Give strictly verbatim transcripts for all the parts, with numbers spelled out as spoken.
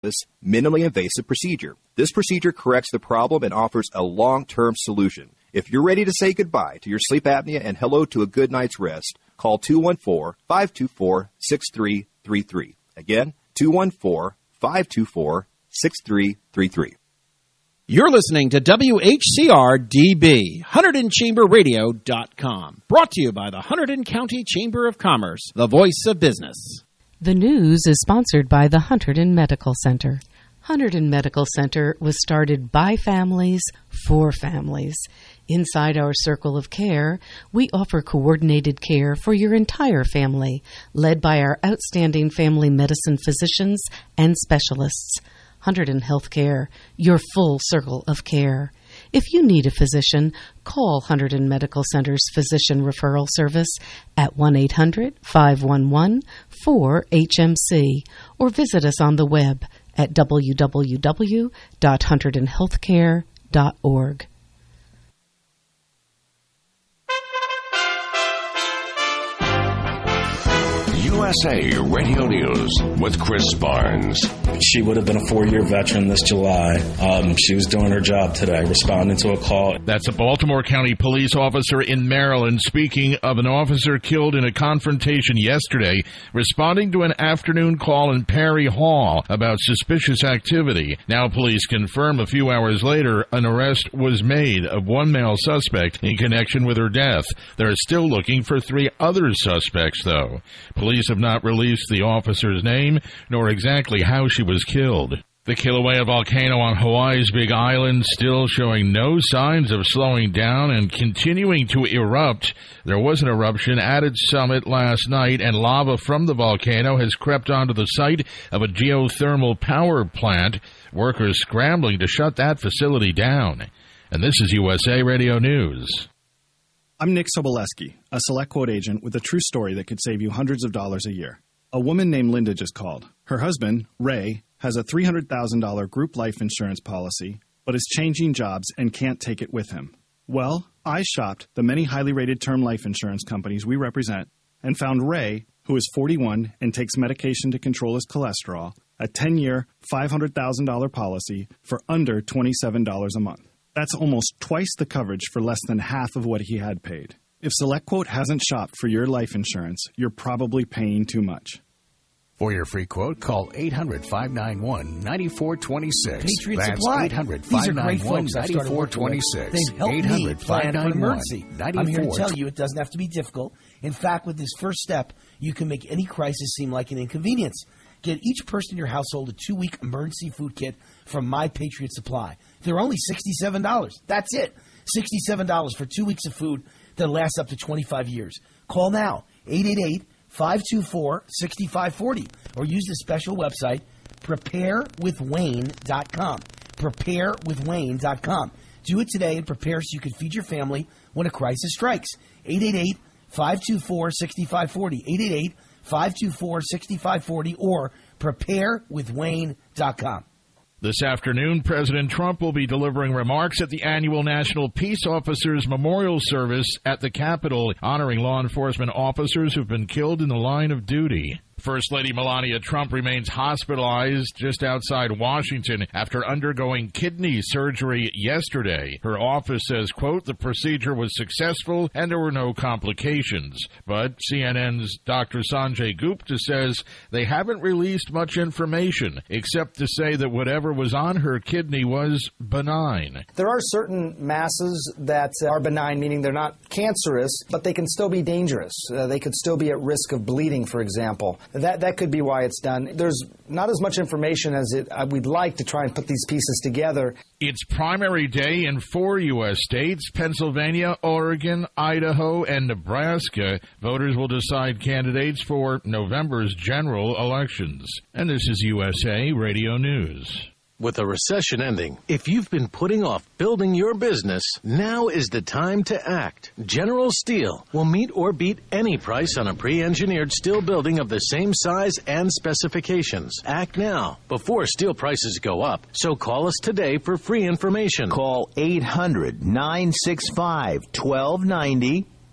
office minimally invasive procedure. This procedure corrects the problem and offers a long-term solution. If you're ready to say goodbye to your sleep apnea and hello to a good night's rest, call two one four, five two four, six three three three. Again, two one four, five two four, six three three three. You're listening to W H C R D B, Hunterdon Chamber Radio dot com. Brought to you by the Hunterdon County Chamber of Commerce, the voice of business. The news is sponsored by the Hunterdon Medical Center. Hunterdon Medical Center was started by families for families. Inside our circle of care, we offer coordinated care for your entire family, led by our outstanding family medicine physicians and specialists. Hunterdon Healthcare, your full circle of care. If you need a physician, call Hunterdon Medical Center's Physician Referral Service at one eight hundred, five one one, four H M C or visit us on the web at w w w dot hunterdon healthcare dot org. U S A Radio News with Chris Barnes. She would have been a four-year veteran this July. Um, she was doing her job today, responding to a call. That's a Baltimore County police officer in Maryland speaking of an officer killed in a confrontation yesterday, responding to an afternoon call in Perry Hall about suspicious activity. Now police confirm a few hours later an arrest was made of one male suspect in connection with her death. They're still looking for three other suspects, though. Police have not released the officer's name nor exactly how she was killed. The Kilauea volcano on Hawaii's Big Island still showing no signs of slowing down and continuing to erupt. There was an eruption at its summit last night, and lava from the volcano has crept onto the site of a geothermal power plant. Workers scrambling to shut that facility down. And this is U S A Radio News. I'm Nick Soboleski, a Select Quote agent with a true story that could save you hundreds of dollars a year. A woman named Linda just called. Her husband, Ray, has a three hundred thousand dollars group life insurance policy, but is changing jobs and can't take it with him. Well, I shopped the many highly rated term life insurance companies we represent and found Ray, who is forty-one and takes medication to control his cholesterol, a ten-year, five hundred thousand dollars policy for under twenty-seven dollars a month. That's almost twice the coverage for less than half of what he had paid. If SelectQuote hasn't shopped for your life insurance, you're probably paying too much. For your free quote, call eight hundred, five nine one, nine four two six. Patriot That's Supply. eight hundred, five nine one, nine four two six. They've helped me plan for an emergency. I'm here to tell you it doesn't have to be difficult. In fact, with this first step, you can make any crisis seem like an inconvenience. Get each person in your household a two-week emergency food kit from My Patriot Supply. They're only sixty-seven dollars. That's it. sixty-seven dollars for two weeks of food that lasts up to twenty-five years. Call now, eight eight eight, five two four, six five four zero, or use the special website, prepare with wayne dot com. prepare with wayne dot com. Do it today and prepare so you can feed your family when a crisis strikes. eight eight eight, five two four, six five four zero. eight eight eight, five two four, six five four zero or prepare with wayne dot com. This afternoon, President Trump will be delivering remarks at the annual National Peace Officers Memorial Service at the Capitol, honoring law enforcement officers who've been killed in the line of duty. First Lady Melania Trump remains hospitalized just outside Washington after undergoing kidney surgery yesterday. Her office says, quote, the procedure was successful and there were no complications. But C N N's Doctor Sanjay Gupta says they haven't released much information except to say that whatever was on her kidney was benign. There are certain masses that are benign, meaning they're not cancerous, but they can still be dangerous. Uh, they could still be at risk of bleeding, for example. That that could be why it's done. There's not as much information as it uh, we'd like to try and put these pieces together. It's primary day in four U S states, Pennsylvania, Oregon, Idaho, and Nebraska. Voters will decide candidates for November's general elections. And this is U S A Radio News. With a recession ending, if you've been putting off building your business, now is the time to act. General Steel will meet or beat any price on a pre-engineered steel building of the same size and specifications. Act now, before steel prices go up. So call us today for free information. Call eight hundred, nine six five, one two nine zero.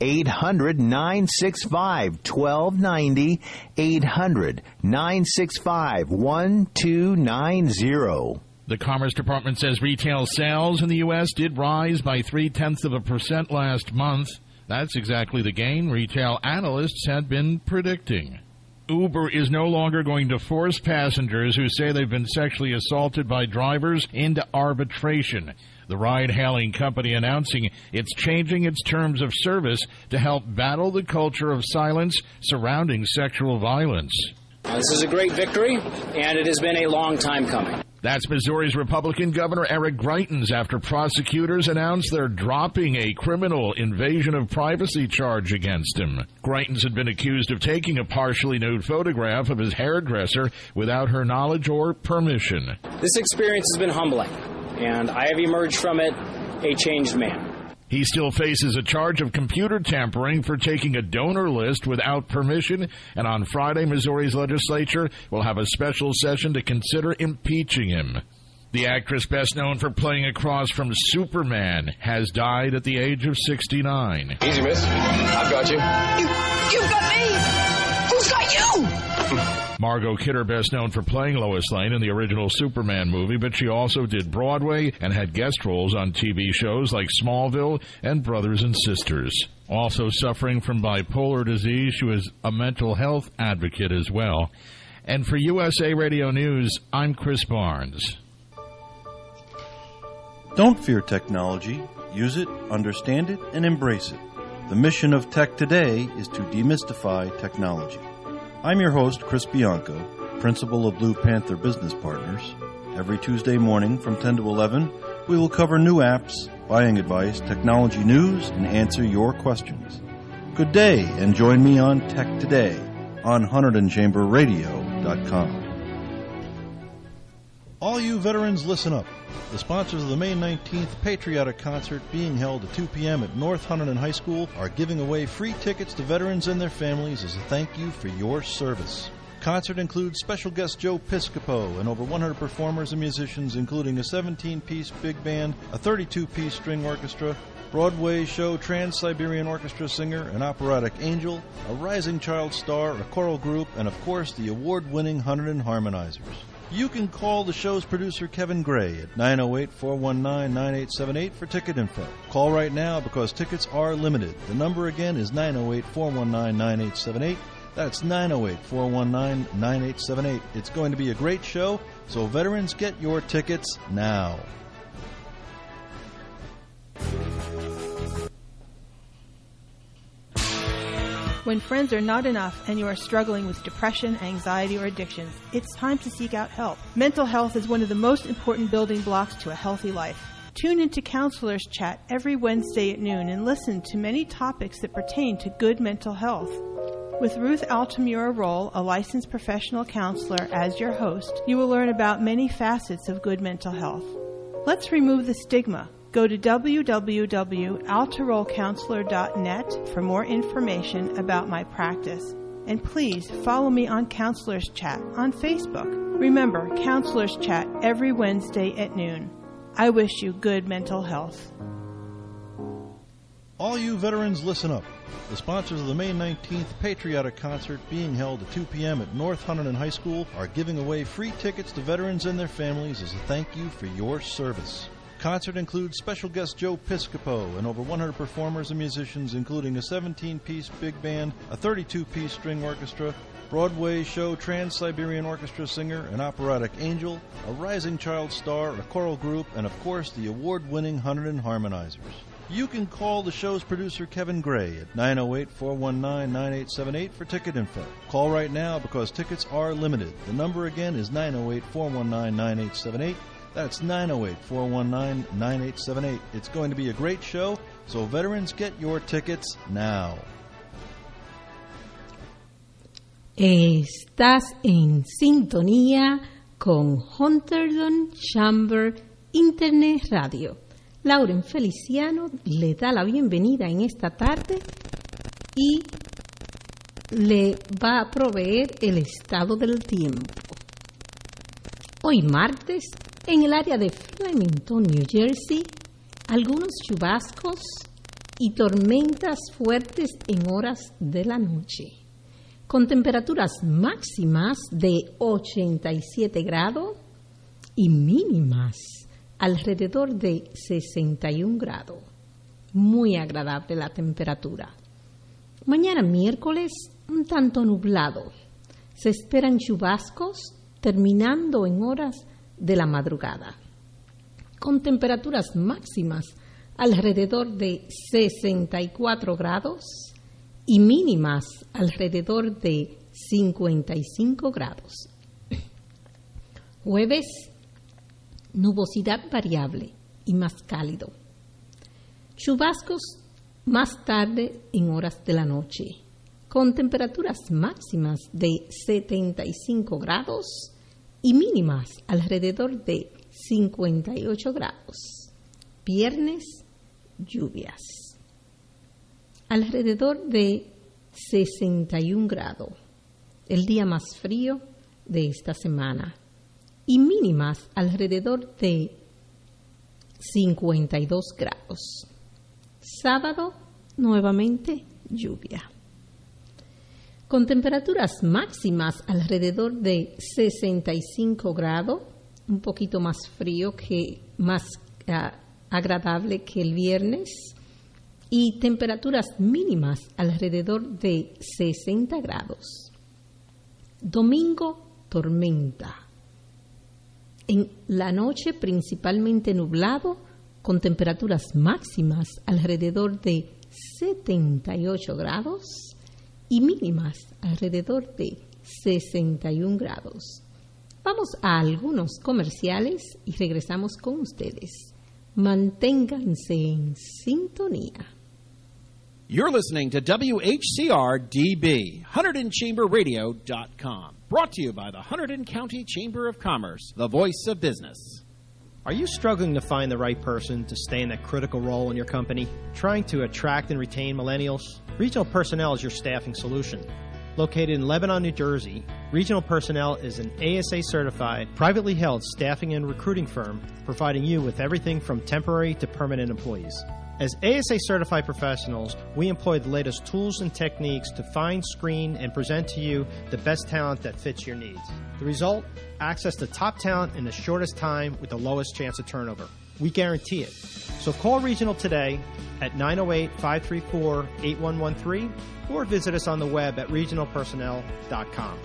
eight hundred, nine six five, one two nine zero, eight hundred, nine six five, one two nine zero. The Commerce Department says retail sales in the U S did rise by three-tenths of a percent last month. That's exactly the gain retail analysts had been predicting. Uber is no longer going to force passengers who say they've been sexually assaulted by drivers into arbitration. The ride-hailing company announcing it's changing its terms of service to help battle the culture of silence surrounding sexual violence. This is a great victory, and it has been a long time coming. That's Missouri's Republican Governor Eric Greitens after prosecutors announced they're dropping a criminal invasion of privacy charge against him. Greitens had been accused of taking a partially nude photograph of his hairdresser without her knowledge or permission. This experience has been humbling, and I have emerged from it a changed man. He still faces a charge of computer tampering for taking a donor list without permission, and on Friday, Missouri's legislature will have a special session to consider impeaching him. The actress best known for playing across from Superman has died at the age of sixty-nine. Easy, miss. I've got you. You, you've got me! Who's got you? Margot Kidder, best known for playing Lois Lane in the original Superman movie, but she also did Broadway and had guest roles on T V shows like Smallville and Brothers and Sisters. Also suffering from bipolar disease, she was a mental health advocate as well. And for U S A Radio News, I'm Chris Barnes. Don't fear technology. Use it, understand it, and embrace it. The mission of Tech Today is to demystify technology. I'm your host, Chris Bianco, principal of Blue Panther Business Partners. Every Tuesday morning from ten to eleven, we will cover new apps, buying advice, technology news, and answer your questions. Good day, and join me on Tech Today on Hunterdon Chamber Radio dot com. All you veterans, listen up. The sponsors of the May nineteenth Patriotic Concert being held at two p.m. at North Hunterdon High School are giving away free tickets to veterans and their families as a thank you for your service. Concert includes special guest Joe Piscopo and over one hundred performers and musicians, including a seventeen-piece big band, a thirty-two-piece string orchestra, Broadway show Trans-Siberian Orchestra singer, an operatic angel, a rising child star, a choral group, and of course the award-winning Hunterdon Harmonizers. You can call the show's producer, Kevin Gray, at nine oh eight, four one nine, nine eight seven eight for ticket info. Call right now because tickets are limited. The number again is nine oh eight, four one nine, nine eight seven eight. That's nine oh eight, four one nine, nine eight seven eight. It's going to be a great show, so veterans, get your tickets now. When friends are not enough and you are struggling with depression, anxiety, or addictions, it's time to seek out help. Mental health is one of the most important building blocks to a healthy life. Tune into Counselors Chat every Wednesday at noon and listen to many topics that pertain to good mental health. With Ruth Altamura-Roll, a licensed professional counselor, as your host, you will learn about many facets of good mental health. Let's remove the stigma. Go to w w w dot altaroll counselor dot net for more information about my practice. And please follow me on Counselors Chat on Facebook. Remember, Counselors Chat every Wednesday at noon. I wish you good mental health. All you veterans, listen up. The sponsors of the May nineteenth Patriotic Concert being held at two p.m. at North Hunterdon High School are giving away free tickets to veterans and their families as a thank you for your service. Concert includes special guest Joe Piscopo and over one hundred performers and musicians, including a seventeen-piece big band, a thirty-two-piece string orchestra, Broadway show Trans-Siberian Orchestra singer, an operatic angel, a rising child star, a choral group, and of course the award-winning Hunterdon Harmonizers. You can call the show's producer, Kevin Gray, at nine oh eight, four one nine, nine eight seven eight for ticket info. Call right now because tickets are limited. The number again is nine oh eight, four one nine, nine eight seven eight. That's nine oh eight, four one nine, nine eight seven eight. It's going to be a great show, so veterans, get your tickets now. Estás en sintonía con Hunterdon Chamber Internet Radio. Lauren Feliciano le da la bienvenida en esta tarde y le va a proveer el estado del tiempo. Hoy martes, en el área de Flemington, New Jersey, algunos chubascos y tormentas fuertes en horas de la noche, con temperaturas máximas de ochenta y siete grados y mínimas alrededor de sesenta y un grados. Muy agradable la temperatura. Mañana miércoles, un tanto nublado. Se esperan chubascos terminando en horas de la madrugada, con temperaturas máximas alrededor de sesenta y cuatro grados y mínimas alrededor de cincuenta y cinco grados. Jueves, nubosidad variable y más cálido. Chubascos más tarde en horas de la noche, con temperaturas máximas de setenta y cinco grados y mínimas alrededor de cincuenta y ocho grados. Viernes, lluvias. Alrededor de sesenta y un grados, el día más frío de esta semana, y mínimas alrededor de cincuenta y dos grados. Sábado, nuevamente lluvia. Con temperaturas máximas alrededor de sesenta y cinco grados, un poquito más frío que más uh, agradable que el viernes, y temperaturas mínimas alrededor de sesenta grados. Domingo, tormenta. En la noche principalmente nublado, con temperaturas máximas alrededor de setenta y ocho grados y mínimas alrededor de sesenta y un grados. Vamos a algunos comerciales y regresamos con ustedes. Manténganse en sintonía. You're listening to W H C R D B, Hunterdon Chamber Radio dot com. Brought to you by the Hunterdon County Chamber of Commerce, the voice of business. Are you struggling to find the right person to stay in that critical role in your company? Trying to attract and retain millennials? Regional Personnel is your staffing solution. Located in Lebanon, New Jersey, Regional Personnel is an A S A-certified, privately held staffing and recruiting firm providing you with everything from temporary to permanent employees. As A S A-certified professionals, we employ the latest tools and techniques to find, screen, and present to you the best talent that fits your needs. The result? Access to top talent in the shortest time with the lowest chance of turnover. We guarantee it. So call Regional today at nine oh eight, five three four, eight one one three or visit us on the web at regional personnel dot com.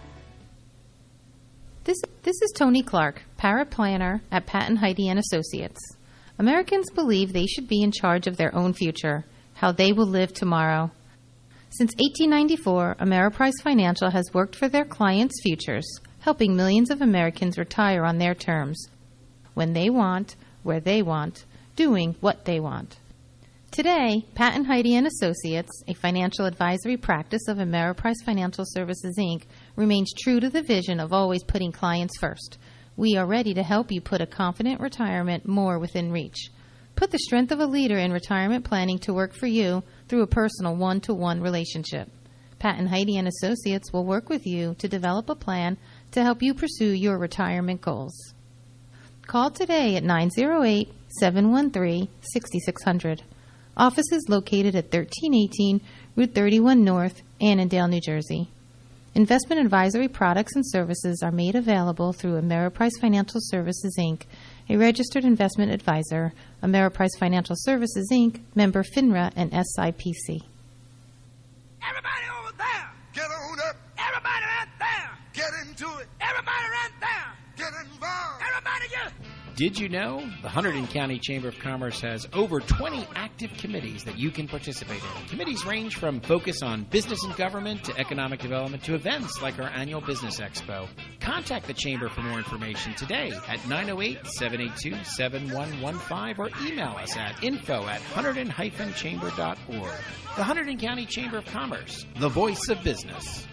This, this is Tony Clark, paraplanner at Patton Heidi and Associates. Americans believe they should be in charge of their own future, how they will live tomorrow. Since eighteen ninety-four, Ameriprise Financial has worked for their clients' futures, helping millions of Americans retire on their terms, when they want, where they want, doing what they want. Today, Patton Heidi and Associates, a financial advisory practice of Ameriprise Financial Services, Incorporated, remains true to the vision of always putting clients first. We are ready to help you put a confident retirement more within reach. Put the strength of a leader in retirement planning to work for you through a personal one-to-one relationship. Patton Heidi and Associates will work with you to develop a plan to help you pursue your retirement goals. Call today at nine oh eight, seven one three, six six zero zero. Office is located at thirteen eighteen Route thirty-one North, Annandale, New Jersey. Investment advisory products and services are made available through Ameriprise Financial Services, Incorporated, a registered investment advisor, Ameriprise Financial Services, Incorporated, member FINRA and S I P C. Everybody over there, get on up. Everybody right there, get into it. Everybody right there, get involved. Everybody get. Did you know the Hunterdon County Chamber of Commerce has over twenty active committees that you can participate in? Committees range from focus on business and government to economic development to events like our annual Business Expo. Contact the Chamber for more information today at nine oh eight, seven eight two, seven one one five or email us at info at hunterdon dash chamber dot org. The Hunterdon County Chamber of Commerce, the voice of business.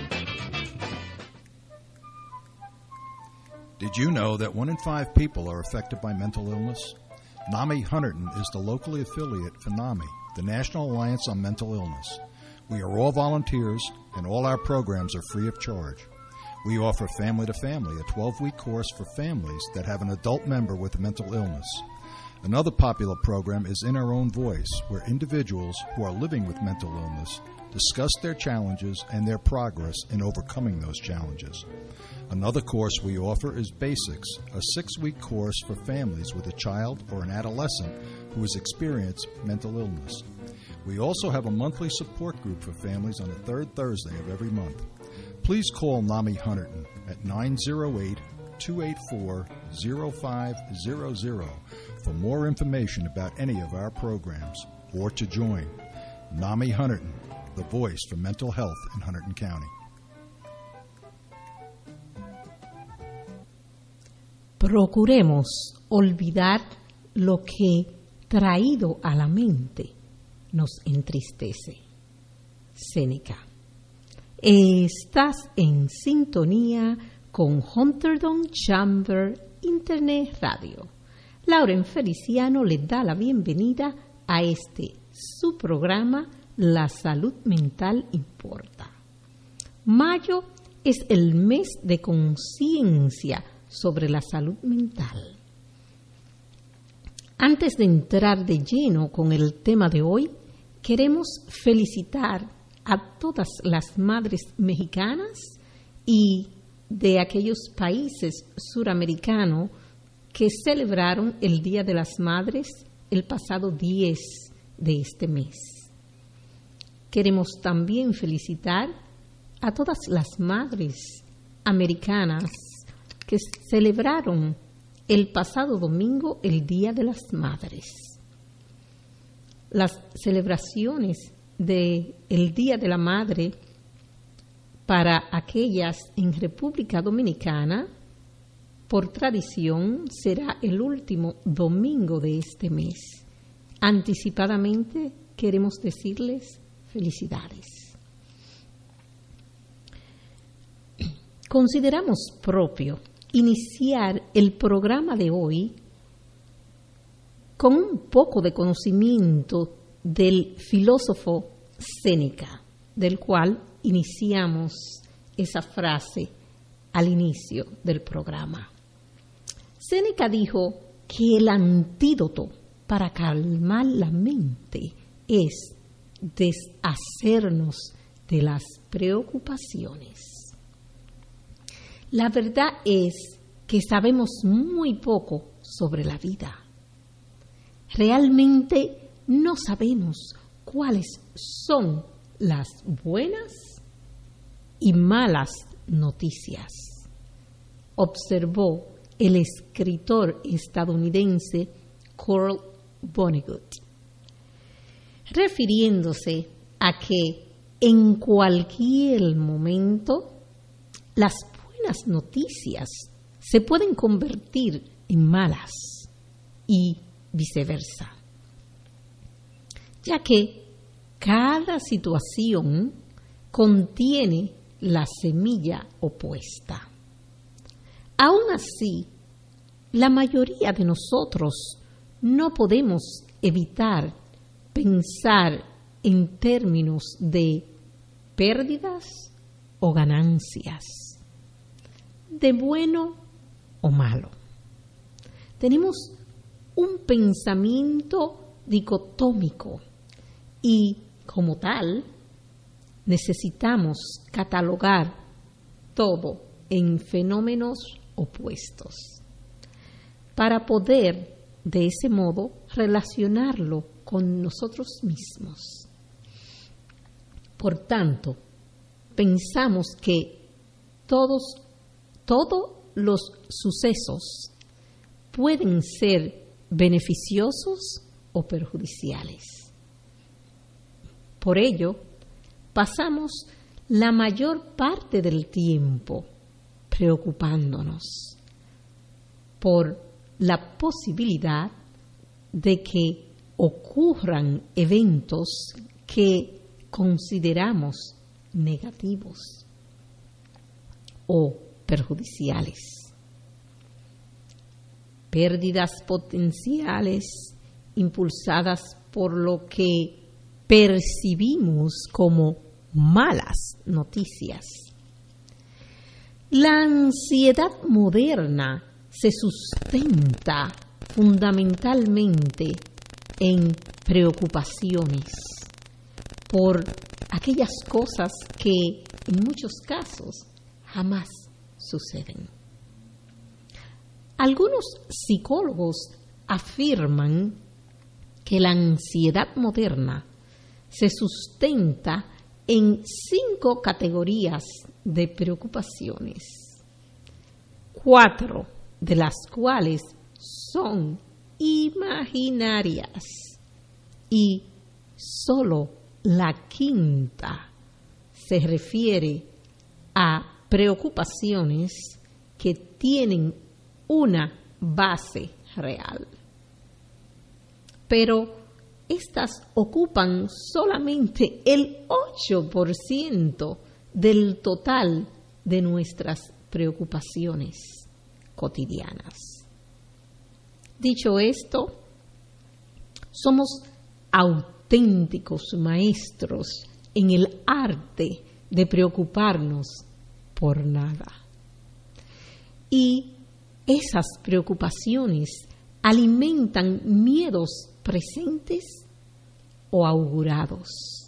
Did you know that one in five people are affected by mental illness? NAMI Hunterdon is the locally affiliate for NAMI, the National Alliance on Mental Illness. We are all volunteers, and all our programs are free of charge. We offer Family to Family, a twelve-week course for families that have an adult member with a mental illness. Another popular program is In Our Own Voice, where individuals who are living with mental illness discuss their challenges and their progress in overcoming those challenges. Another course we offer is Basics, a six-week course for families with a child or an adolescent who has experienced mental illness. We also have a monthly support group for families on the third Thursday of every month. Please call NAMI Hunterdon at nine oh eight, two eight four, oh five hundred for more information about any of our programs or to join. NAMI Hunterdon, the voice for mental health in Hunterdon County. Procuremos olvidar lo que, traído a la mente, nos entristece. Séneca. Estás en sintonía con Hunterdon Chamber Internet Radio. Lauren Feliciano le da la bienvenida a este su programa La Salud Mental Importa. Mayo es el mes de conciencia sobre la salud mental. Antes de entrar de lleno con el tema de hoy, queremos felicitar a todas las madres mexicanas y de aquellos países suramericanos que celebraron el Día de las Madres el pasado diez de este mes. Queremos también felicitar a todas las madres americanas que celebraron el pasado domingo el Día de las Madres. Las celebraciones del Día de la Madre para aquellas en República Dominicana, por tradición, será el último domingo de este mes. Anticipadamente queremos decirles felicidades. Consideramos propio iniciar el programa de hoy con un poco de conocimiento del filósofo Séneca, del cual iniciamos esa frase al inicio del programa. Séneca dijo que el antídoto para calmar la mente es deshacernos de las preocupaciones. La verdad es que sabemos muy poco sobre la vida. Realmente no sabemos cuáles son las buenas y malas noticias, observó el escritor estadounidense Kurt Vonnegut, refiriéndose a que en cualquier momento las buenas noticias se pueden convertir en malas y viceversa, ya que cada situación contiene la semilla opuesta. Aún así, la mayoría de nosotros no podemos evitar pensar en términos de pérdidas o ganancias, de bueno o malo. Tenemos un pensamiento dicotómico y, como tal, necesitamos catalogar todo en fenómenos opuestos para poder, de ese modo, relacionarlo con nosotros mismos. Por tanto, pensamos que todos, todos los sucesos pueden ser beneficiosos o perjudiciales. Por ello, pasamos la mayor parte del tiempo preocupándonos por la posibilidad de que ocurran eventos que consideramos negativos o perjudiciales. Pérdidas potenciales impulsadas por lo que percibimos como malas noticias. La ansiedad moderna se sustenta fundamentalmente en preocupaciones por aquellas cosas que en muchos casos jamás suceden. Algunos psicólogos afirman que la ansiedad moderna se sustenta en cinco categorías de preocupaciones, cuatro de las cuales son imaginarias y solo la quinta se refiere a preocupaciones que tienen una base real. Pero estas ocupan solamente el ocho por ciento del total de nuestras preocupaciones cotidianas. Dicho esto, somos auténticos maestros en el arte de preocuparnos por nada. Y esas preocupaciones alimentan miedos presentes o augurados,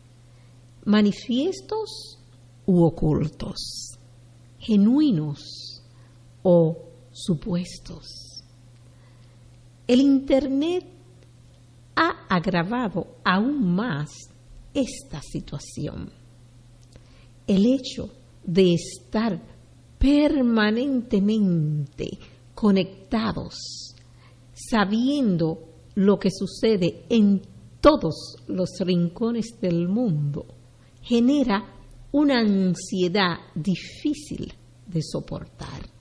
manifiestos u ocultos, genuinos o supuestos. El Internet ha agravado aún más esta situación. El hecho de estar permanentemente conectados, sabiendo lo que sucede en todos los rincones del mundo, genera una ansiedad difícil de soportar.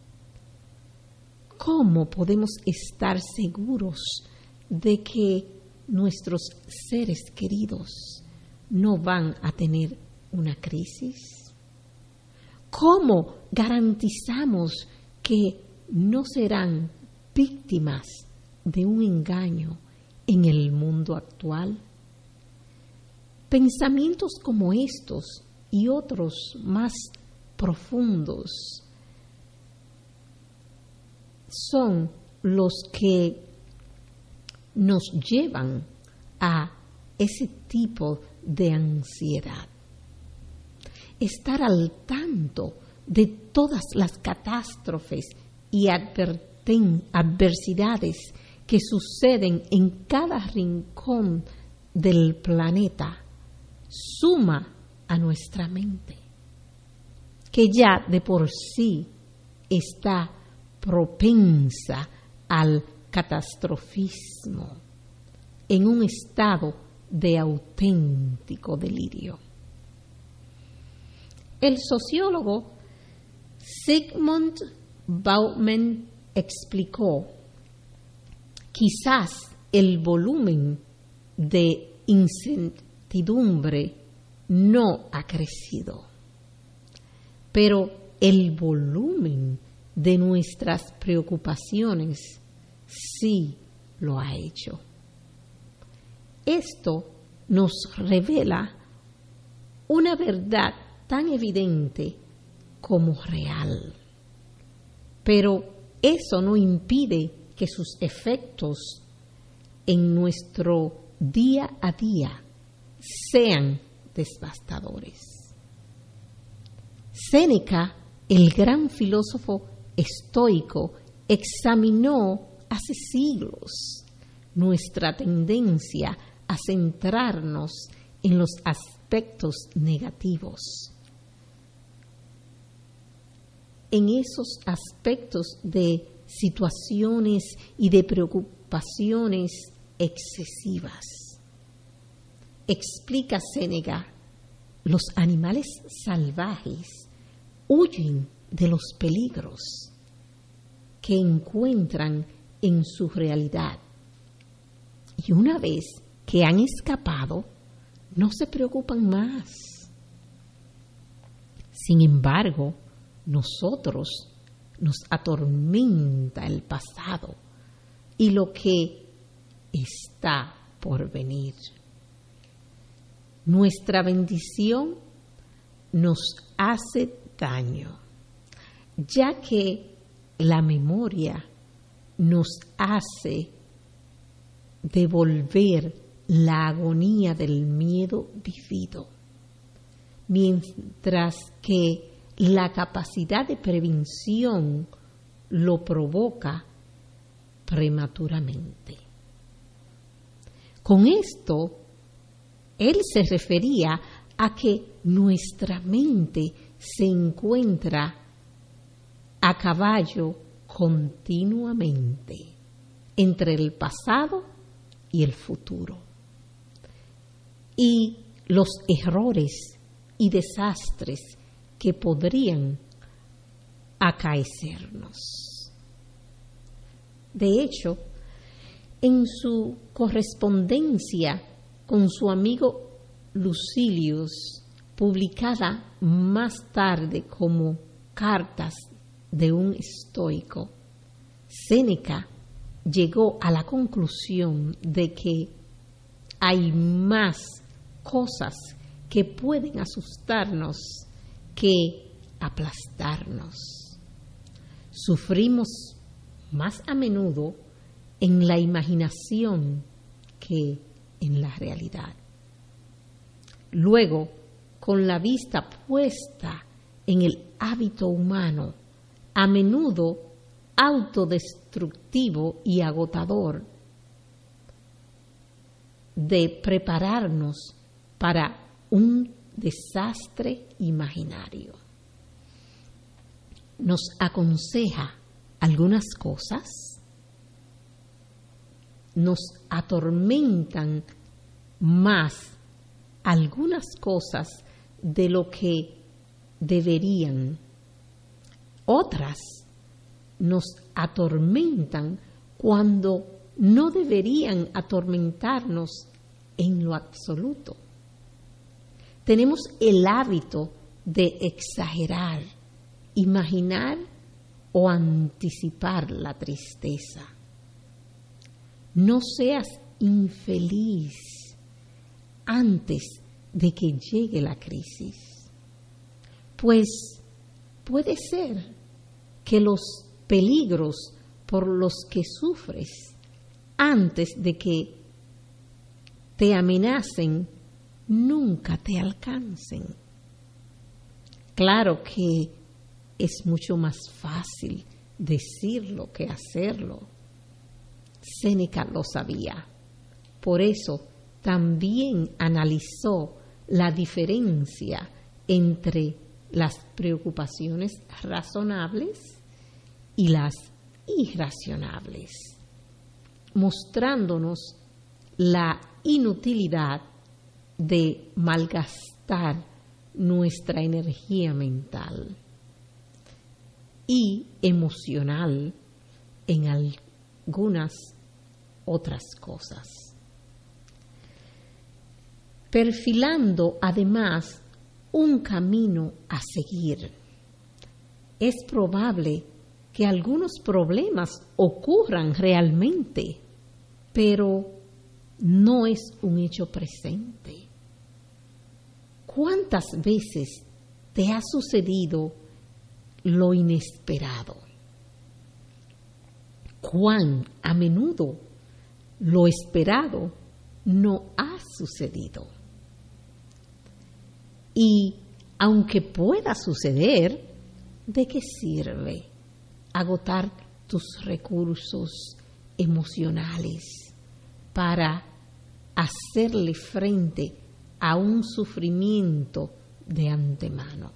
¿Cómo podemos estar seguros de que nuestros seres queridos no van a tener una crisis? ¿Cómo garantizamos que no serán víctimas de un engaño en el mundo actual? Pensamientos como estos y otros más profundos son los que nos llevan a ese tipo de ansiedad. Estar al tanto de todas las catástrofes y adverten, adversidades que suceden en cada rincón del planeta suma a nuestra mente, que ya de por sí está propensa al catastrofismo, en un estado de auténtico delirio. El sociólogo Zygmunt Bauman explicó: quizás el volumen de incertidumbre no ha crecido, pero el volumen de nuestras preocupaciones sí lo ha hecho. Esto nos revela una verdad tan evidente como real, pero eso no impide que sus efectos en nuestro día a día sean devastadores. Séneca, el gran filósofo estoico, examinó hace siglos nuestra tendencia a centrarnos en los aspectos negativos, en esos aspectos de situaciones y de preocupaciones excesivas. Explica Séneca: los animales salvajes huyen de los peligros que encuentran en su realidad, y una vez que han escapado, no se preocupan más. Sin embargo, nosotros nos atormenta el pasado y lo que está por venir. Nuestra bendición nos hace daño, ya que la memoria nos hace devolver la agonía del miedo vivido, mientras que la capacidad de prevención lo provoca prematuramente. Con esto, él se refería a que nuestra mente se encuentra a caballo continuamente entre el pasado y el futuro. Y los errores y desastres que podrían acaecernos. De hecho, en su correspondencia con su amigo Lucilius, publicada más tarde como Cartas de un estoico, Séneca llegó a la conclusión de que hay más cosas que pueden asustarnos que aplastarnos. Sufrimos más a menudo en la imaginación que en la realidad. Luego, con la vista puesta en el hábito humano, a menudo autodestructivo y agotador, de prepararnos para un desastre imaginario. Nos aconseja algunas cosas, nos atormentan más algunas cosas de lo que deberían. Otras nos atormentan cuando no deberían atormentarnos en lo absoluto. Tenemos el hábito de exagerar, imaginar o anticipar la tristeza. No seas infeliz antes de que llegue la crisis, pues puede ser que los peligros por los que sufres antes de que te amenacen nunca te alcancen. Claro que es mucho más fácil decirlo que hacerlo. Séneca lo sabía. Por eso también analizó la diferencia entre las preocupaciones razonables y las irracionables, mostrándonos la inutilidad de malgastar nuestra energía mental y emocional en algunas otras cosas. Perfilando además un camino a seguir. Es probable que algunos problemas ocurran realmente, pero no es un hecho presente. ¿Cuántas veces te ha sucedido lo inesperado? ¿Cuán a menudo lo esperado no ha sucedido? Y aunque pueda suceder, ¿de qué sirve agotar tus recursos emocionales para hacerle frente a un sufrimiento de antemano?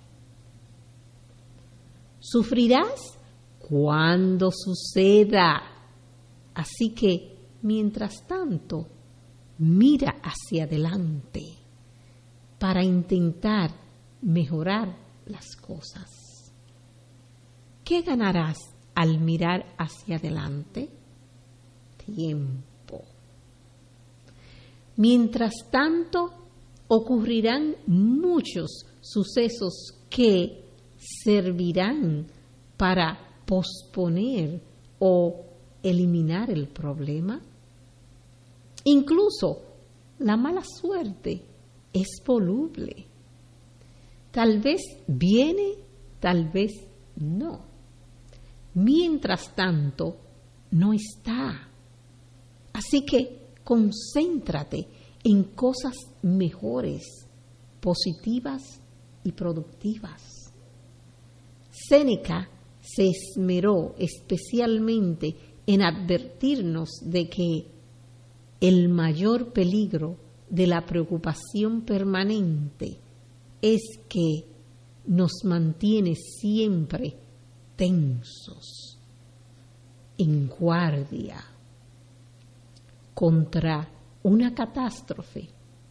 Sufrirás cuando suceda. Así que, mientras tanto, mira hacia adelante para intentar mejorar las cosas. ¿Qué ganarás al mirar hacia adelante? Tiempo. Mientras tanto, ocurrirán muchos sucesos que servirán para posponer o eliminar el problema. Incluso la mala suerte es voluble. Tal vez viene, tal vez no. Mientras tanto, no está. Así que concéntrate en cosas mejores, positivas y productivas. Séneca se esmeró especialmente en advertirnos de que el mayor peligro de la preocupación permanente es que nos mantiene siempre tensos, en guardia, contra una catástrofe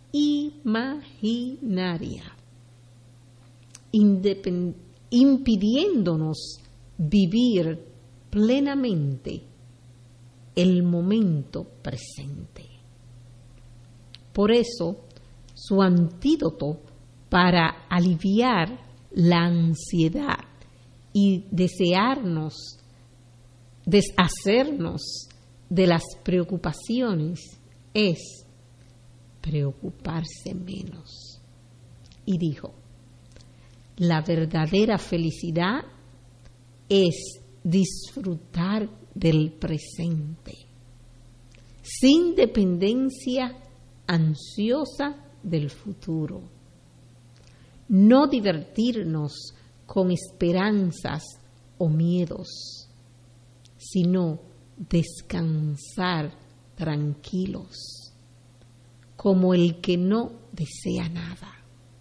imaginaria, independ- impidiéndonos vivir plenamente el momento presente. Por eso, su antídoto para aliviar la ansiedad y desearnos, deshacernos de las preocupaciones es preocuparse menos. Y dijo, la verdadera felicidad es disfrutar del presente, sin dependencia ansiosa del futuro. No divertirnos con esperanzas o miedos, sino descansar tranquilos, como el que no desea nada.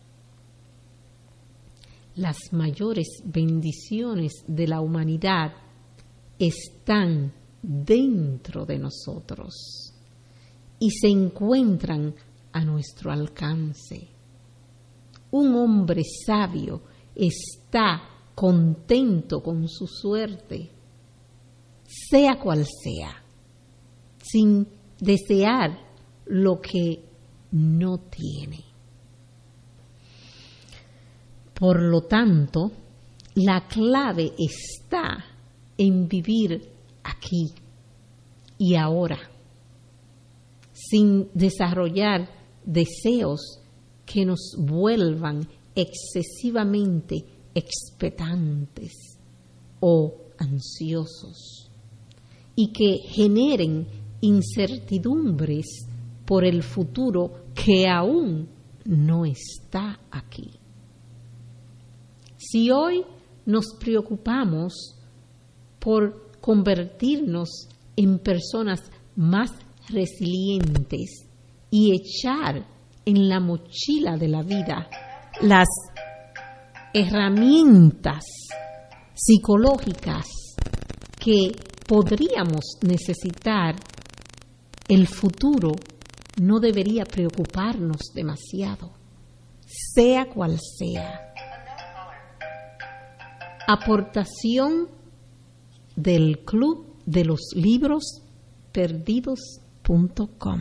Las mayores bendiciones de la humanidad están dentro de nosotros y se encuentran a nuestro alcance. Un hombre sabio está contento con su suerte, sea cual sea, sin desear lo que no tiene. Por lo tanto, la clave está en vivir aquí y ahora, sin desarrollar deseos que nos vuelvan excesivamente expectantes o ansiosos y que generen incertidumbres por el futuro que aún no está aquí. Si hoy nos preocupamos por convertirnos en personas más resilientes y echar en la mochila de la vida las herramientas psicológicas que podríamos necesitar, el futuro no debería preocuparnos demasiado, sea cual sea. Aportación del Club de los Libros Perdidos punto com.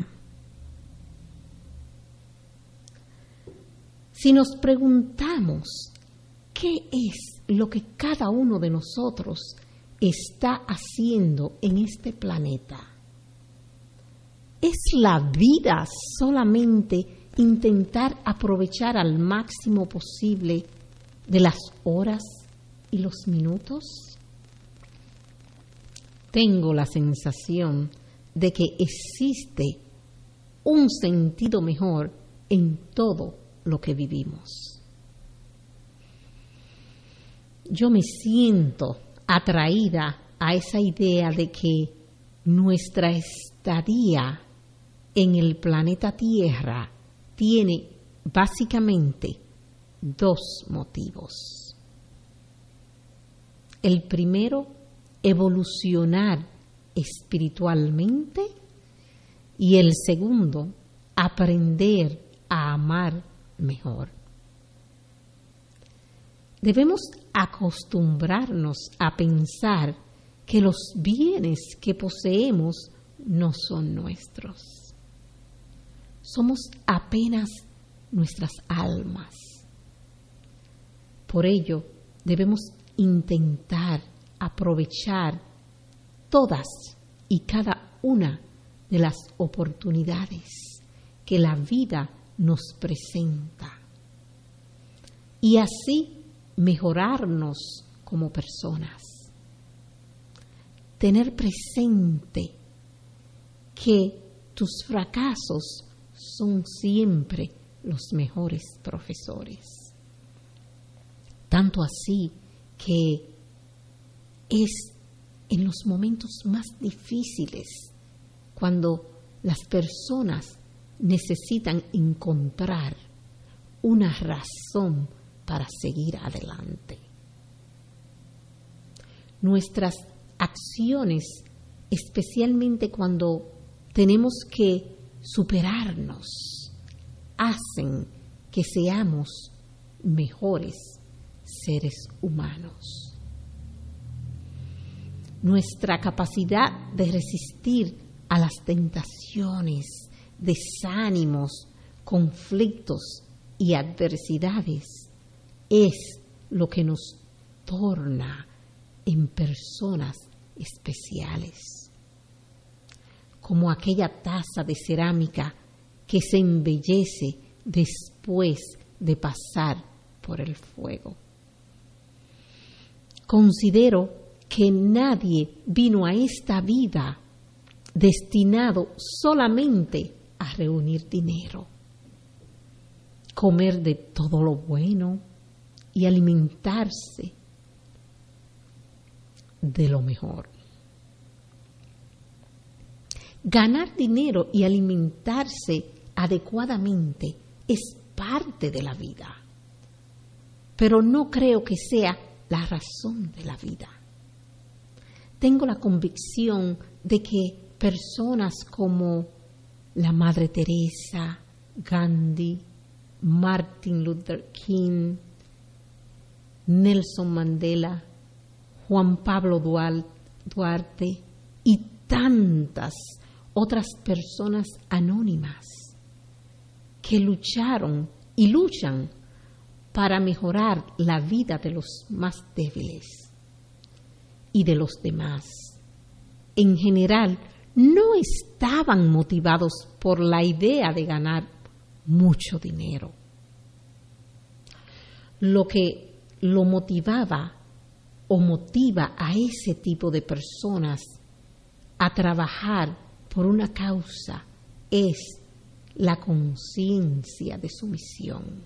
Si nos preguntamos qué es lo que cada uno de nosotros está haciendo en este planeta, ¿es la vida solamente intentar aprovechar al máximo posible de las horas y los minutos? Tengo la sensación de que existe un sentido mejor en todo lo que vivimos. Yo me siento atraída a esa idea de que nuestra estadía en el planeta Tierra tiene básicamente dos motivos. El primero, evolucionar espiritualmente, y el segundo, aprender a amar mejor. Debemos acostumbrarnos a pensar que los bienes que poseemos no son nuestros. Somos apenas nuestras almas. Por ello, debemos intentar aprovechar todas y cada una de las oportunidades que la vida nos presenta y así mejorarnos como personas. tener presente que tus fracasos son siempre los mejores profesores. Tanto así que es en los momentos más difíciles cuando las personas necesitan encontrar una razón para seguir adelante. Nuestras acciones, especialmente cuando tenemos que superarnos, hacen que seamos mejores seres humanos. Nuestra capacidad de resistir a las tentaciones, desánimos, conflictos y adversidades es lo que nos torna en personas especiales, como aquella taza de cerámica que se embellece después de pasar por el fuego. Considero que nadie vino a esta vida destinado solamente a reunir dinero, comer de todo lo bueno y alimentarse de lo mejor. Ganar dinero y alimentarse adecuadamente es parte de la vida, pero no creo que sea la razón de la vida. Tengo la convicción de que personas como la Madre Teresa, Gandhi, Martin Luther King, Nelson Mandela, Juan Pablo Duarte y tantas otras personas anónimas que lucharon y luchan para mejorar la vida de los más débiles y de los demás. En general, no estaban motivados por la idea de ganar mucho dinero. Lo que lo motivaba o motiva a ese tipo de personas a trabajar por una causa es la conciencia de su misión.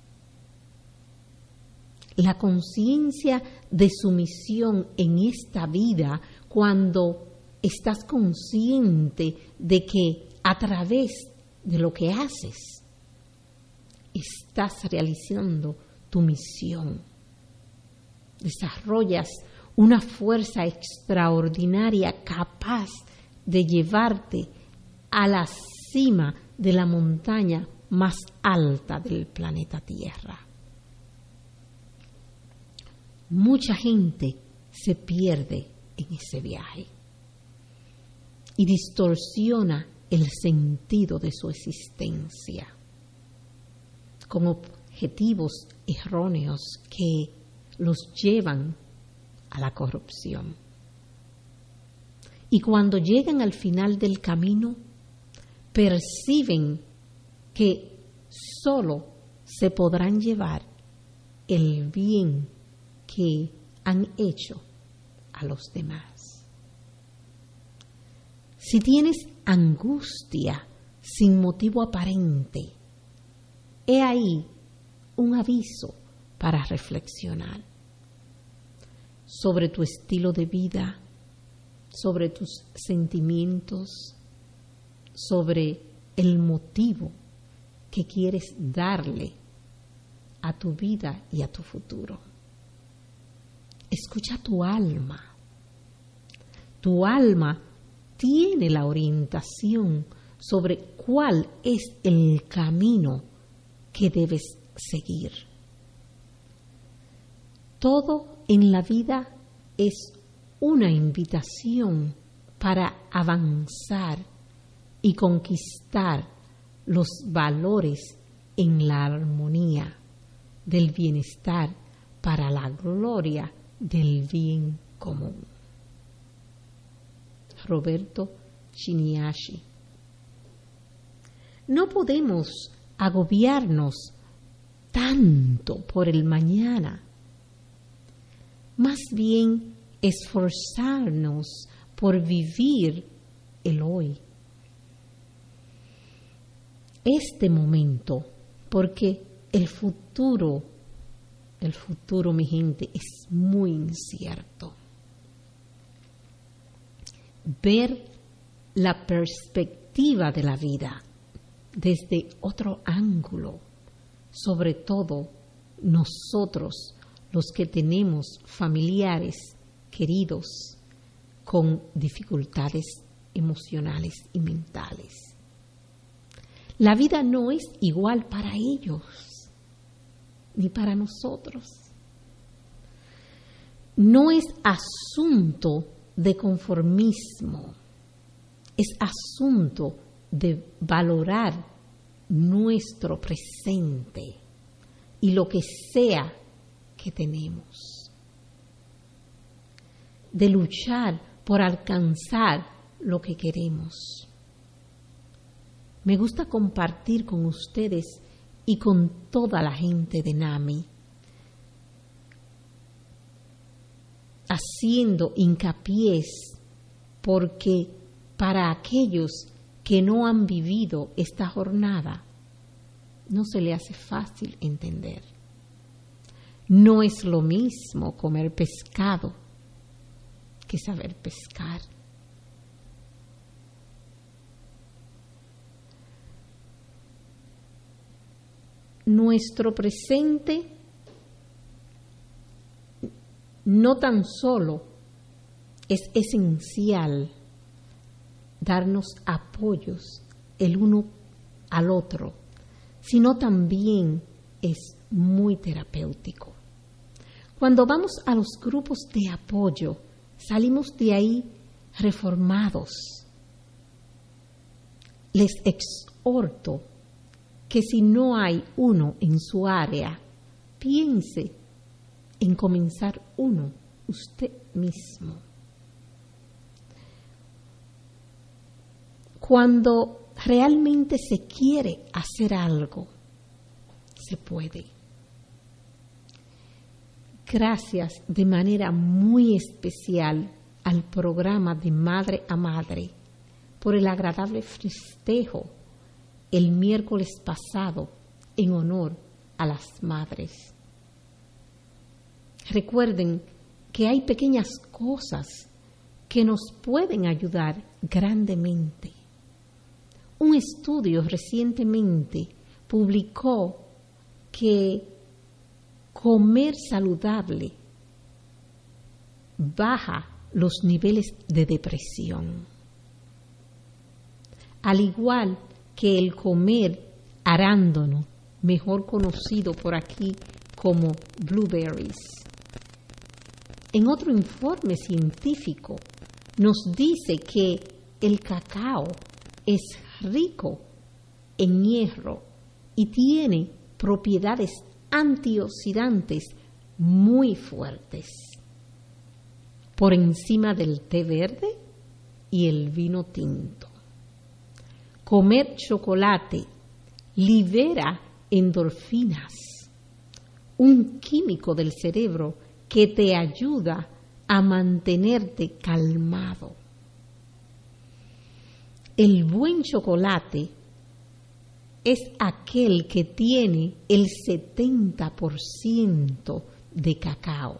La conciencia de su misión en esta vida, cuando estás consciente de que a través de lo que haces estás realizando tu misión. Desarrollas una fuerza extraordinaria capaz de llevarte a la cima de la montaña más alta del planeta Tierra. Mucha gente se pierde en ese viaje y distorsiona el sentido de su existencia con objetivos erróneos que los llevan a la corrupción. Y cuando llegan al final del camino, perciben que solo se podrán llevar el bien que han hecho a los demás. Si tienes angustia sin motivo aparente, he ahí un aviso para reflexionar sobre tu estilo de vida, sobre tus sentimientos, sobre el motivo que quieres darle a tu vida y a tu futuro. Escucha tu alma. Tu alma tiene la orientación sobre cuál es el camino que debes seguir. Todo en la vida es una invitación para avanzar y conquistar los valores en la armonía del bienestar para la gloria del bien común. Roberto Chiniashi. No podemos agobiarnos tanto por el mañana. Más bien esforzarnos por vivir el hoy. Este momento, porque el futuro, el futuro, mi gente, es muy incierto. Ver la perspectiva de la vida desde otro ángulo, sobre todo nosotros, los que tenemos familiares queridos con dificultades emocionales y mentales. La vida no es igual para ellos, ni para nosotros. No es asunto de conformismo, es asunto de valorar nuestro presente y lo que sea que tenemos, de luchar por alcanzar lo que queremos. Me gusta compartir con ustedes y con toda la gente de NAMI, haciendo hincapié porque para aquellos que no han vivido esta jornada, no se le hace fácil entender. No es lo mismo comer pescado que saber pescar. Nuestro presente no tan solo es esencial darnos apoyos el uno al otro, sino también es muy terapéutico. Cuando vamos a los grupos de apoyo, salimos de ahí reformados. Les exhorto que si no hay uno en su área, piense en comenzar uno usted mismo. Cuando realmente se quiere hacer algo, se puede. Gracias de manera muy especial al programa de Madre a Madre por el agradable festejo el miércoles pasado en honor a las madres. Recuerden que hay pequeñas cosas que nos pueden ayudar grandemente. Un estudio recientemente publicó que comer saludable baja los niveles de depresión, al igual que el comer arándano, mejor conocido por aquí como blueberries. En otro informe científico nos dice que el cacao es rico en hierro y tiene propiedades antioxidantes muy fuertes, por encima del té verde y el vino tinto. Comer chocolate libera endorfinas, un químico del cerebro que te ayuda a mantenerte calmado. El buen chocolate es aquel que tiene el setenta por ciento de cacao.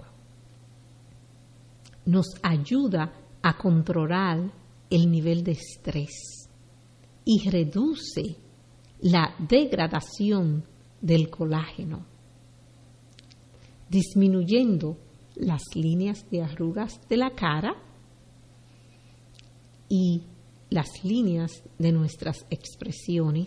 Nos ayuda a controlar el nivel de estrés y reduce la degradación del colágeno, disminuyendo las líneas de arrugas de la cara y las líneas de nuestras expresiones.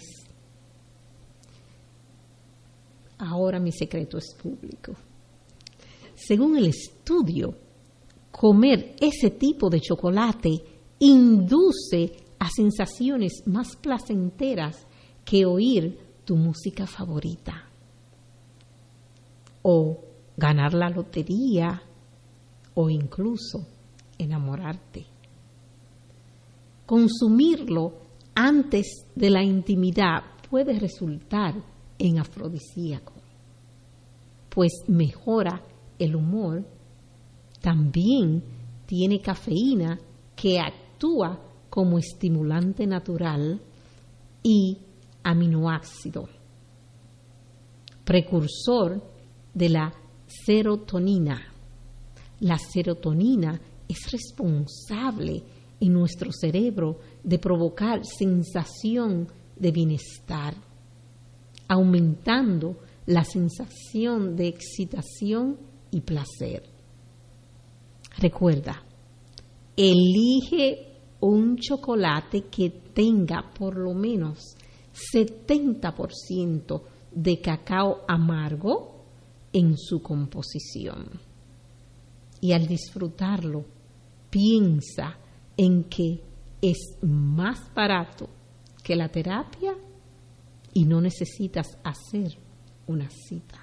Ahora mi secreto es público. Según el estudio, comer ese tipo de chocolate induce a sensaciones más placenteras que oír tu música favorita o ganar la lotería o incluso enamorarte. Consumirlo antes de la intimidad puede resultar en afrodisíaco, pues mejora el humor, también tiene cafeína que actúa como estimulante natural y aminoácido, precursor de la serotonina. La serotonina es responsable en nuestro cerebro de provocar sensación de bienestar, aumentando la sensación de excitación y placer. Recuerda, elige un chocolate que tenga por lo menos setenta por ciento de cacao amargo en su composición. Y al disfrutarlo, piensa en que es más barato que la terapia y no necesitas hacer una cita.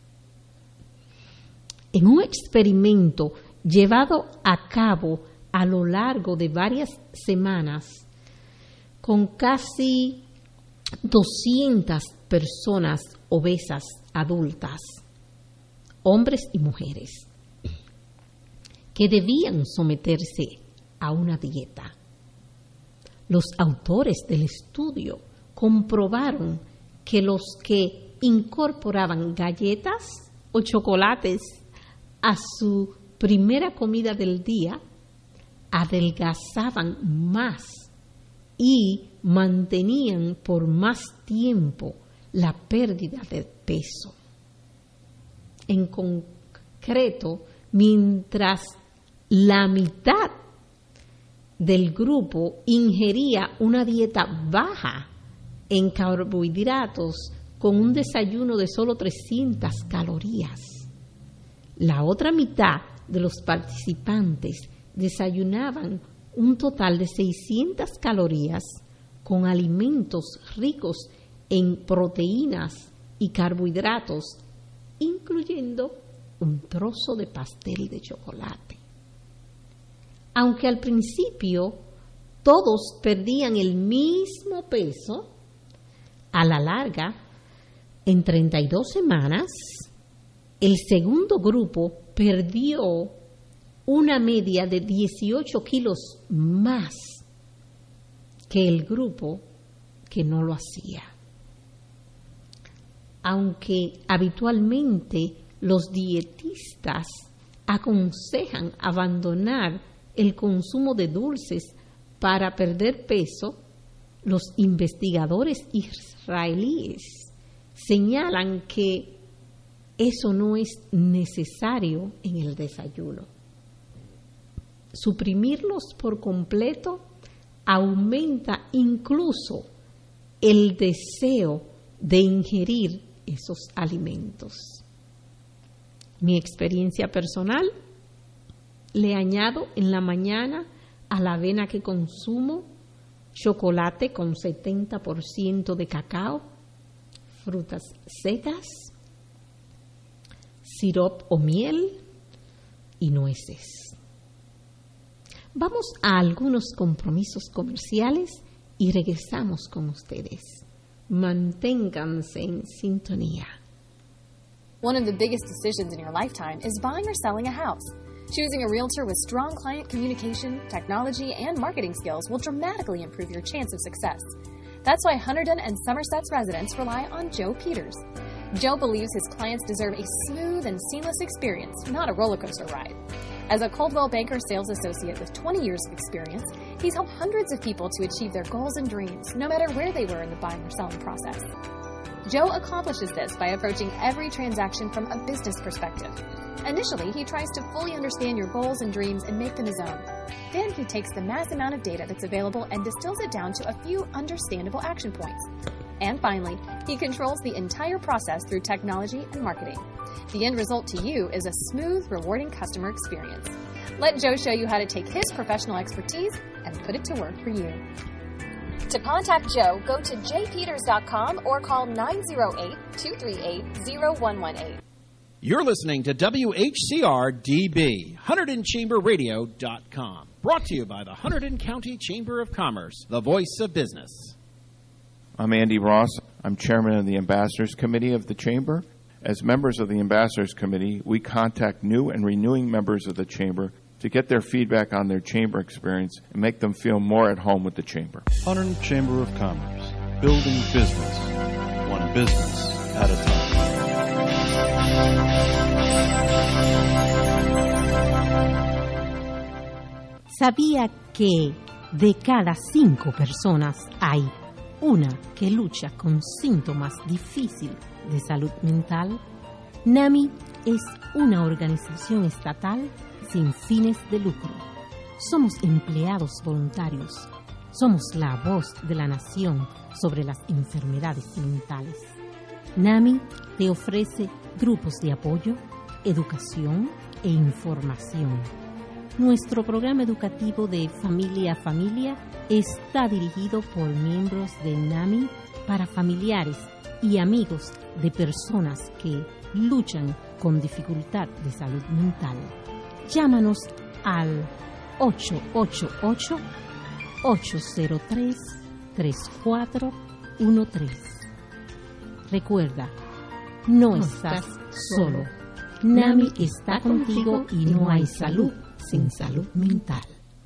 En un experimento llevado a cabo a lo largo de varias semanas con casi doscientas personas obesas adultas, hombres y mujeres, que debían someterse a una dieta. Los autores del estudio comprobaron que los que incorporaban galletas o chocolates a su primera comida del día adelgazaban más y mantenían por más tiempo la pérdida de peso. En concreto, mientras la mitad del grupo ingería una dieta baja en carbohidratos con un desayuno de solo trescientas calorías, la otra mitad de los participantes desayunaban un total de seiscientas calorías con alimentos ricos en proteínas y carbohidratos, incluyendo un trozo de pastel de chocolate. Aunque al principio todos perdían el mismo peso, a la larga, en treinta y dos semanas, el segundo grupo perdió una media de dieciocho kilos más que el grupo que no lo hacía. Aunque habitualmente los dietistas aconsejan abandonar el consumo de dulces para perder peso, los investigadores israelíes señalan que eso no es necesario en el desayuno. Suprimirlos por completo aumenta incluso el deseo de ingerir esos alimentos. Mi experiencia personal, le añado en la mañana a la avena que consumo chocolate con setenta por ciento de cacao, frutas secas, sirope o miel y nueces. Vamos a algunos compromisos comerciales y regresamos con ustedes. Manténganse en sintonía. One of the biggest decisions in your lifetime is buying or selling a house. Choosing a realtor with strong client communication, technology, and marketing skills will dramatically improve your chance of success. That's why Hunterdon and Somerset's residents rely on Joe Peters. Joe believes his clients deserve a smooth and seamless experience, not a roller coaster ride. As a Coldwell Banker sales associate with twenty years of experience, he's helped hundreds of people to achieve their goals and dreams, no matter where they were in the buying or selling process. Joe accomplishes this by approaching every transaction from a business perspective. Initially, he tries to fully understand your goals and dreams and make them his own. Then he takes the mass amount of data that's available and distills it down to a few understandable action points. And finally, he controls the entire process through technology and marketing. The end result to you is a smooth, rewarding customer experience. Let Joe show you how to take his professional expertise and put it to work for you. To contact Joe, go to j peters dot com or call nine oh eight, two three eight, oh one one eight. You're listening to W H C R D B, Hunterdon Chamber Radio dot com. Brought to you by the Hunterdon County Chamber of Commerce, the voice of business. I'm Andy Ross. I'm chairman of the Ambassadors Committee of the Chamber. As members of the Ambassadors Committee, we contact new and renewing members of the Chamber to to get their feedback on their chamber experience and make them feel more at home with the chamber. Hunterdon Chamber of Commerce, building business, one business at a time. ¿Sabía que de cada cinco personas hay una que lucha con síntomas difíciles de salud mental? NAMI es una organización estatal sin fines de lucro. Somos empleados voluntarios. Somos la voz de la nación sobre las enfermedades mentales. NAMI te ofrece grupos de apoyo, educación e información. Nuestro programa educativo de Familia a Familia está dirigido por miembros de NAMI para familiares y amigos de personas que luchan con dificultad de salud mental. Llámanos al ocho ocho ocho, ocho cero tres, tres cuatro uno tres. Recuerda, no estás solo. NAMI está contigo y no hay salud sin salud mental.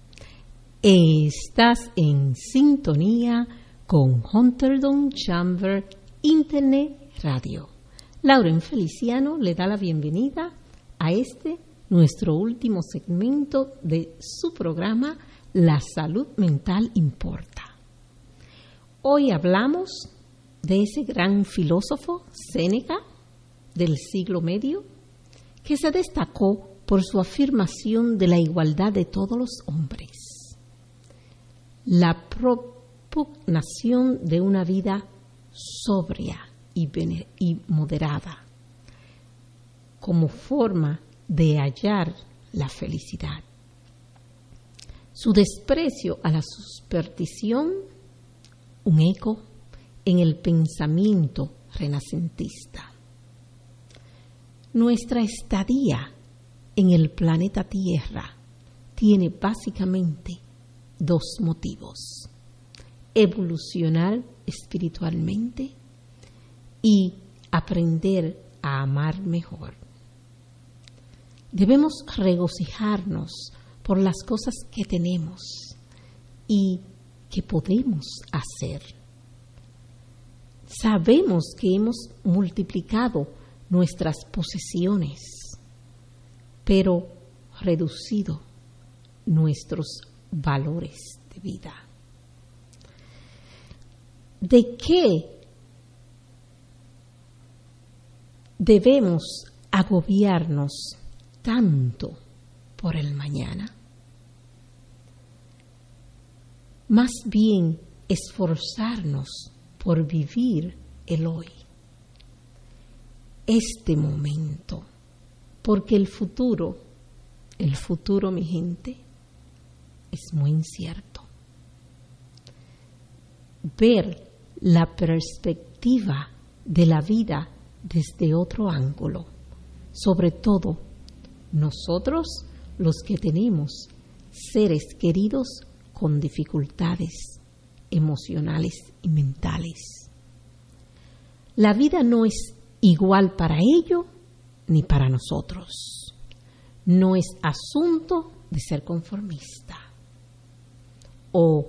Estás en sintonía con Hunterdon Chamber Internet Radio. Lauren Feliciano le da la bienvenida a este, nuestro último segmento de su programa La Salud Mental Importa. Hoy hablamos de ese gran filósofo, Séneca, del siglo medio, que se destacó por su afirmación de la igualdad de todos los hombres, la propugnación de una vida sobria y, bene- y moderada, como forma de hallar la felicidad. Su desprecio a la superstición, un eco en el pensamiento renacentista. Nuestra estadía en el planeta Tierra tiene básicamente dos motivos: evolucionar espiritualmente y aprender a amar mejor. Debemos regocijarnos por las cosas que tenemos y que podemos hacer. Sabemos que hemos multiplicado nuestras posesiones, pero reducido nuestros valores de vida. ¿De qué debemos agobiarnos tanto por el mañana? Más bien esforzarnos por vivir el hoy, este momento, porque el futuro, el futuro, mi gente, es muy incierto. Ver la perspectiva de la vida desde otro ángulo, sobre todo nosotros los que tenemos seres queridos con dificultades emocionales y mentales. La vida no es igual para ellos ni para nosotros. No es asunto de ser conformista o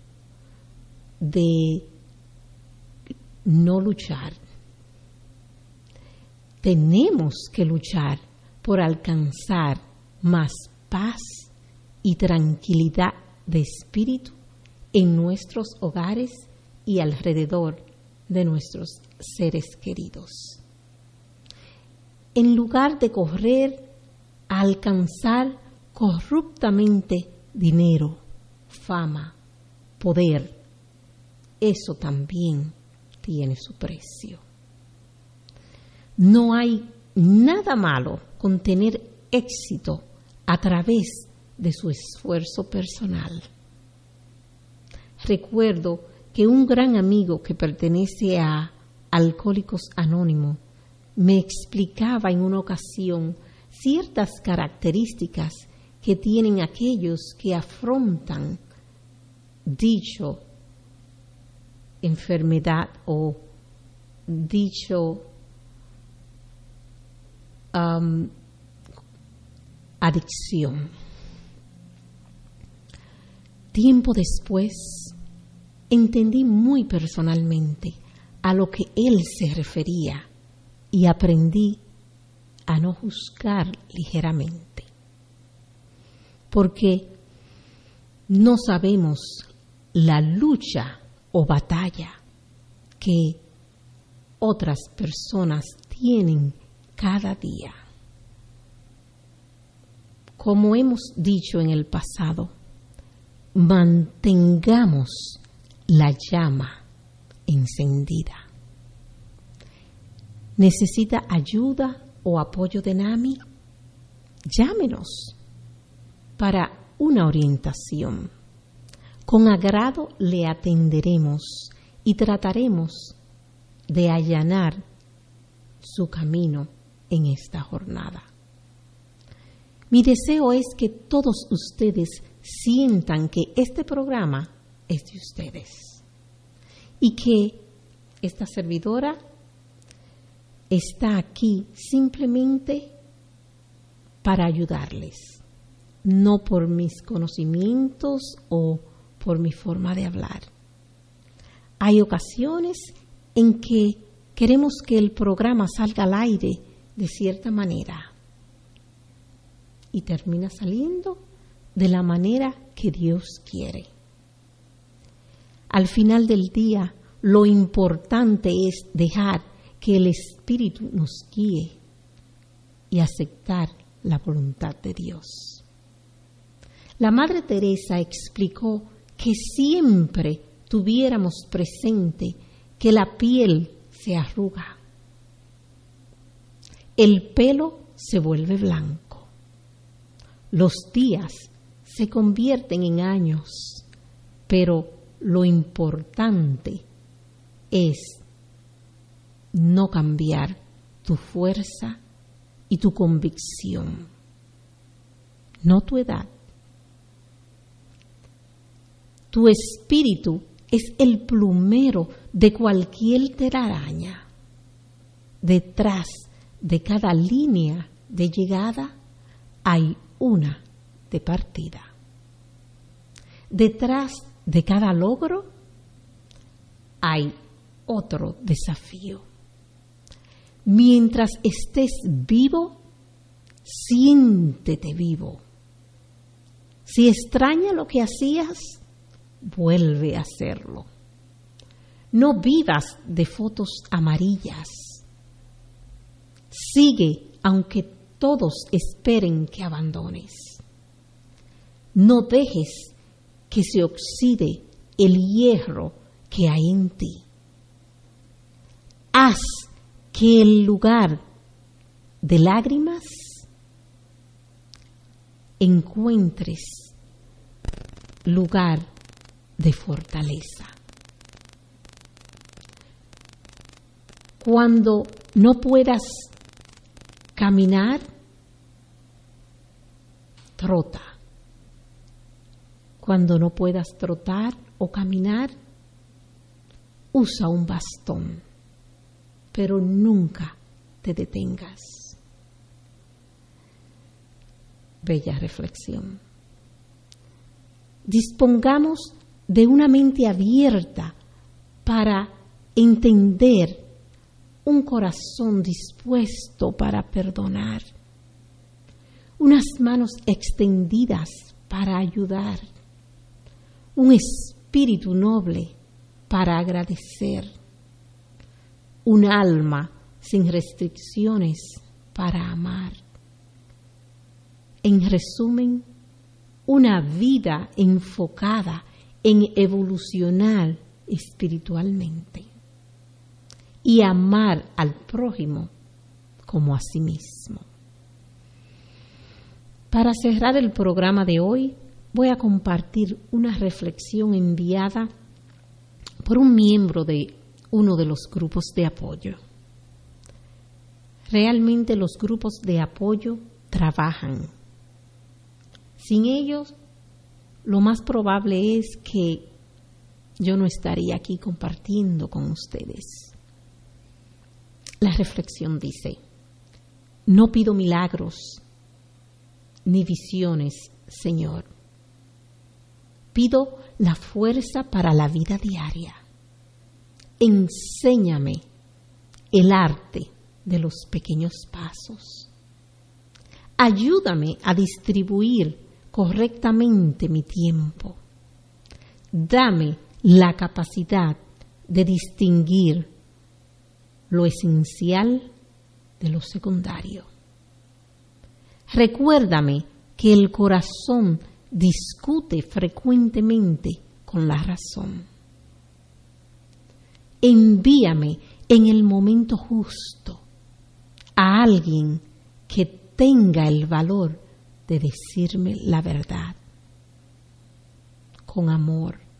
de no luchar. Tenemos que luchar por alcanzar más paz y tranquilidad de espíritu en nuestros hogares y alrededor de nuestros seres queridos. En lugar de correr a alcanzar corruptamente dinero, fama, poder, eso también tiene su precio. No hay nada malo con tener éxito a través de su esfuerzo personal. Recuerdo que un gran amigo que pertenece a Alcohólicos Anónimos me explicaba en una ocasión ciertas características que tienen aquellos que afrontan dicho enfermedad o dicho um, adicción. Tiempo después, entendí muy personalmente a lo que él se refería y aprendí a no juzgar ligeramente. Porque no sabemos la lucha o batalla que otras personas tienen cada día. Como hemos dicho en el pasado, mantengamos la llama encendida. ¿Necesita ayuda o apoyo de NAMI? Llámenos para una orientación. Con agrado le atenderemos y trataremos de allanar su camino en esta jornada. Mi deseo es que todos ustedes sientan que este programa es de ustedes y que esta servidora está aquí simplemente para ayudarles, no por mis conocimientos o por mi forma de hablar. Hay ocasiones en que queremos que el programa salga al aire de cierta manera y termina saliendo de la manera que Dios quiere. Al final del día, lo importante es dejar que el Espíritu nos guíe y aceptar la voluntad de Dios. La Madre Teresa explicó que siempre tuviéramos presente que la piel se arruga, el pelo se vuelve blanco, los días se convierten en años, pero lo importante es no cambiar tu fuerza y tu convicción, no tu edad. Tu espíritu es el plumero de cualquier telaraña. Detrás de cada línea de llegada hay una de partida. Detrás de cada logro hay otro desafío. Mientras estés vivo, siéntete vivo. Si extraña lo que hacías, vuelve a hacerlo. No vivas de fotos amarillas. Sigue aunque todos esperen que abandones. No dejes que se oxide el hierro que hay en ti. Haz que el lugar de lágrimas encuentres lugar de fortaleza. Cuando no puedas caminar, trota. Cuando no puedas trotar o caminar, usa un bastón, pero nunca te detengas. Bella reflexión. Dispongamos de una mente abierta para entender, un corazón dispuesto para perdonar, unas manos extendidas para ayudar, un espíritu noble para agradecer, un alma sin restricciones para amar. En resumen, una vida enfocada en evolucionar espiritualmente y amar al prójimo como a sí mismo. Para cerrar el programa de hoy, voy a compartir una reflexión enviada por un miembro de uno de los grupos de apoyo. Realmente los grupos de apoyo trabajan. Sin ellos, lo más probable es que yo no estaría aquí compartiendo con ustedes. La reflexión dice: no pido milagros ni visiones, Señor. Pido la fuerza para la vida diaria. Enséñame el arte de los pequeños pasos. Ayúdame a distribuir correctamente mi tiempo. Dame la capacidad de distinguir lo esencial de lo secundario. Recuérdame que el corazón discute frecuentemente con la razón. Envíame en el momento justo a alguien que tenga el valor de decirme la verdad. Con amor,